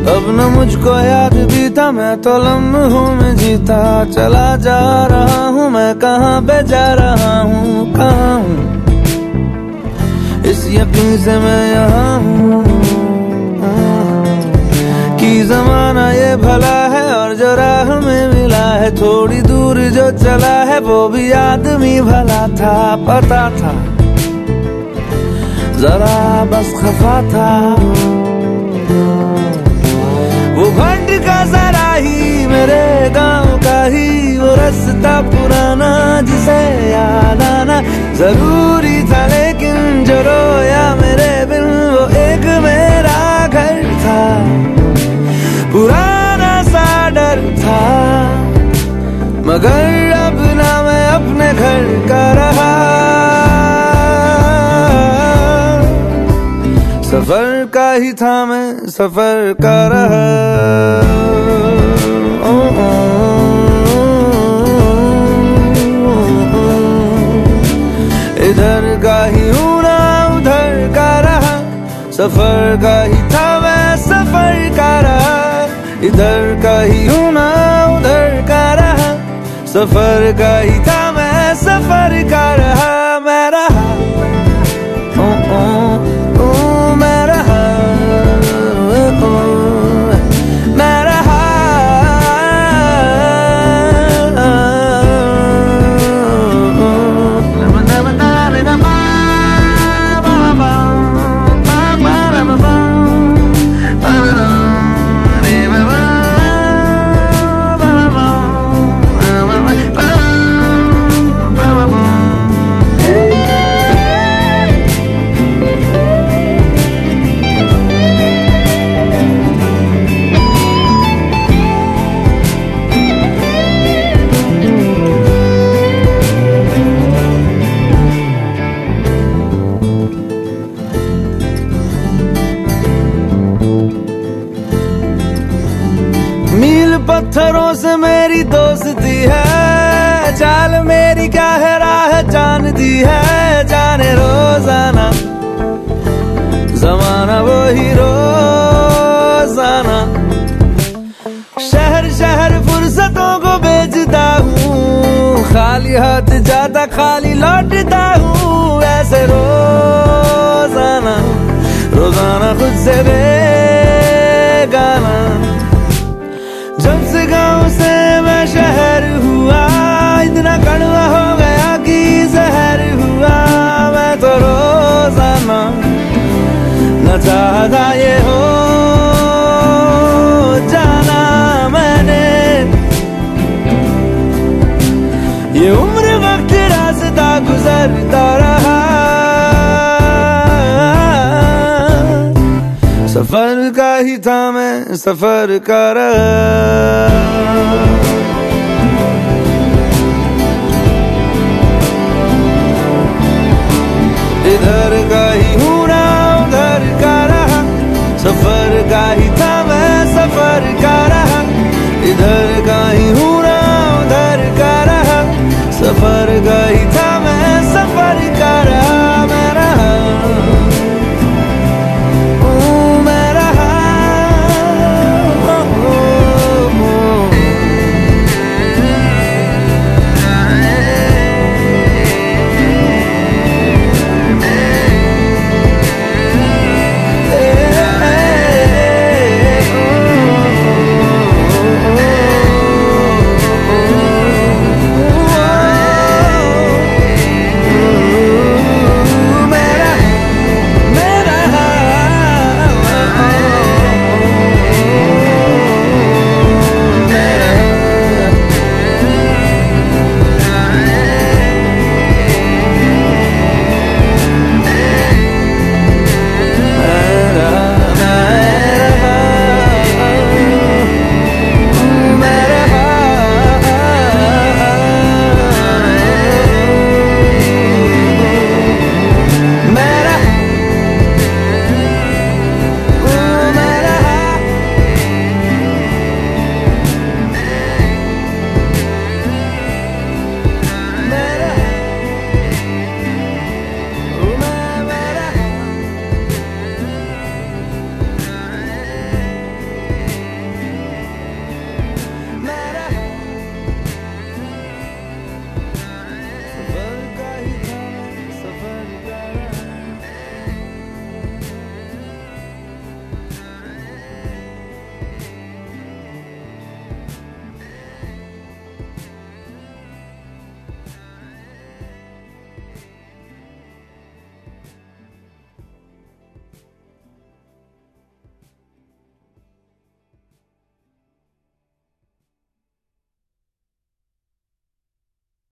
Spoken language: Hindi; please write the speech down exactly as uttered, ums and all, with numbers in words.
अब न मुझको याद भी था, मैं तो लम्हों में जीता चला जा रहा हूँ। मैं कहाँ पे जा रहा हूँ, कहाँ हूँ, इस यकीन से मैं यहाँ हूँ कि जमाना ये भला है और जो राह में मिला है, थोड़ी दूर जो चला है वो भी आदमी भला था। पता था जरा बस खफा था, वो भंड का जरा ही मेरे गांव का ही वो रास्ता पुराना जिसे याद आना जरूरी था। लेकिन जो रोया मेरे बिन वो एक मेरा घर था, पुराना सा डर था, मगर अब ना मैं अपने घर का रहा। सफर का ही था मैं सफर का रहा। ओ, ओ, इधर का ही हूँ ना उधर का रहा, सफर का ही था मैं सफर का रहा। इधर का ही हूँ ना उधर का रहा, सफर का ही था मैं सफर का रहा। मैं रहा ओ, ओ, ओ, मैं रहा ओ, मैं रहा। पत्थरों से मेरी दोस्ती है, चाल मेरी क्या है राह जान दी है। जाने रोजाना जमाना वो ही रोजाना, शहर शहर फुर्सतों को बेचता हूँ, खाली हाथ जाता खाली लौटता हूँ। ऐसे रोजाना रोजाना खुद से बेगाना, जब से गांव से मैं शहर हुआ, इतना कड़वा हो गया कि जहर हुआ। मैं तो रोजाना न चाहता ये हो जाना मैंने, ये उम्र वक्त रास्ता गुजरता रहा। सफर का ही था मैं सफर का रहा। इधर का ही हूँ ना उधर का रहा, सफर का ही